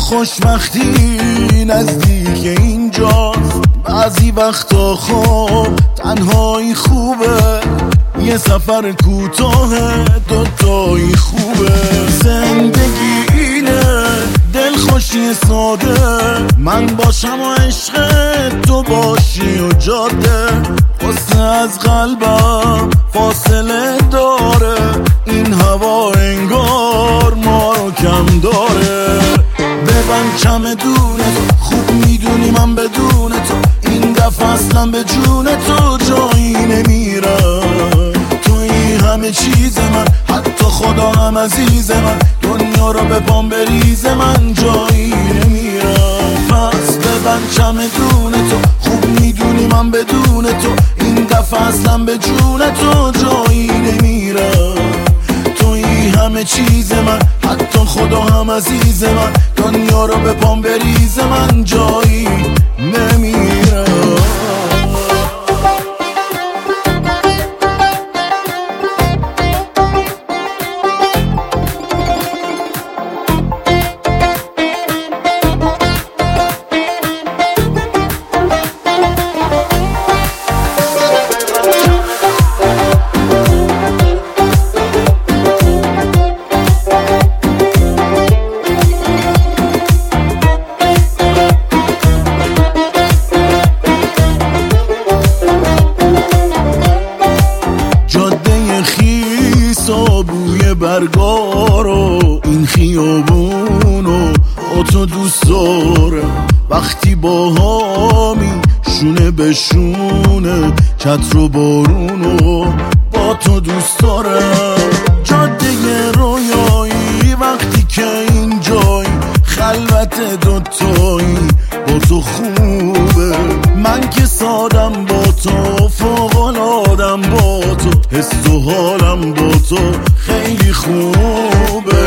خوشبختی نزدیک اینجاست. بعضی وقتا خب تنهایی خوبه، یه سفر کوتاه دوتایی خوبه. زندگی اینه دلخوشی ساده، من باشم و عشق تو باشی و جاده. قصه از قلبم فاصله داره، این هوا انگار ما رو کم داره. ببند چمدون تو، خوب میدونی من بدون تو این دفعه اصلا به جون تو جایی نمیرم. توی همه چیز من، حتی خدا هم عزیز من، دنیا رو به پام بریز من جایی نمیرم. پس ببند چمدون تو، خوب میدونی من بدون تو این دفعه اصلا به جون تو جایی نمیرم. توی همه چیز من، حتی خدا هم عزیز من، دنیا رو به پام بریز من جایی نمیرم. بوی برگارو این خیابونو با تو دوست دارم. وقتی با هامی شونه به شونه، چتر و بارونو با تو دوست دارم. جاده رویایی وقتی که اینجایی، خلوت دوتایی با تو خوبه. من که سادم با تو، فوق‌العاده‌ام با تو، حس و حالم با تو خیلی خوبه.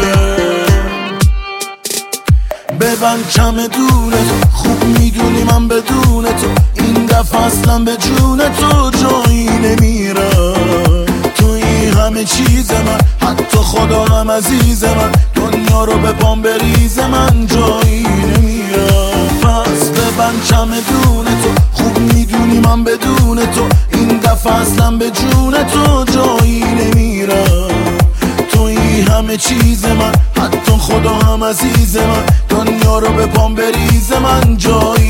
ببند چمدون تو، خوب میدونی من بدون تو این دفعه اصلا به جون تو جایی نمیرم. توی همه چیز من، حتی خدا هم عزیز من، دنیا رو به پام بریز من جایی نمیرم. پس ببند چمدون تو، خوب میدونی من بدون تو این دفعه اصلا به جون تو جایی نمیرم. توی همه چیز من، حتی خدا هم عزیز من، دنیا رو به پام بریز من جایی